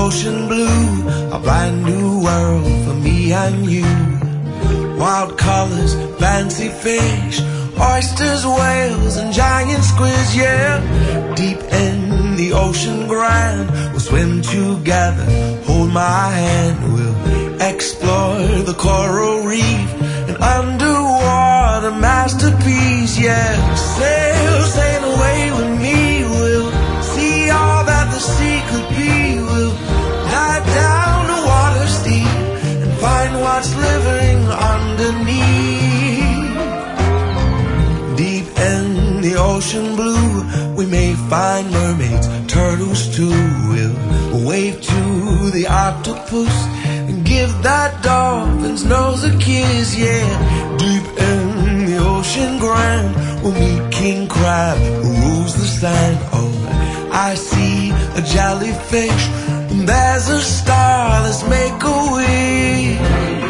ocean blue, a brand new world for me and you. Wild colors, fancy fish, oysters, whales, and giant squids, yeah. Deep in the ocean grand, we'll swim together, hold my hand. We'll explore the coral reef, an underwater masterpiece, yeah. Sail, sail away with me, we'll see all that the sea could be. We'll dive down the water's deep and find what's living underneath. Deep in the ocean blue, we may find mermaids, turtles too. We'll wave to the octopus and give that dolphin's nose a kiss, yeah. Deep in the ocean grand, we'll meet King Crab who rules the sand. Oh, I see a jellyfish, and there's a star, let's make a wish.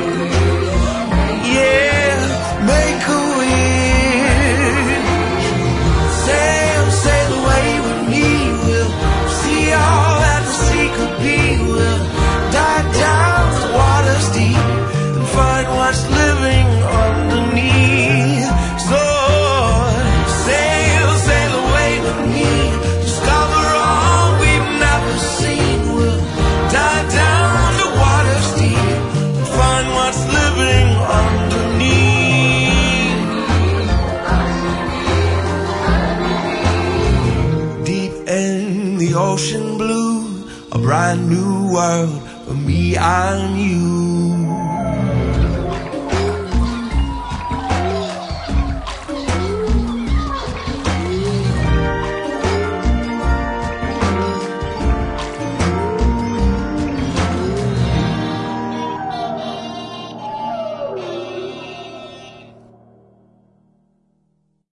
Yeah, make a wish. Sail, sail away with me, we'll see all that the sea could be. We'll dive down the water's deep and find what's living underneath. So sail, sail away with me, discover all we've never seen. We'll dive down the water's deep and find what's living underneath. Deep in the ocean blue, a brand new world for me and you.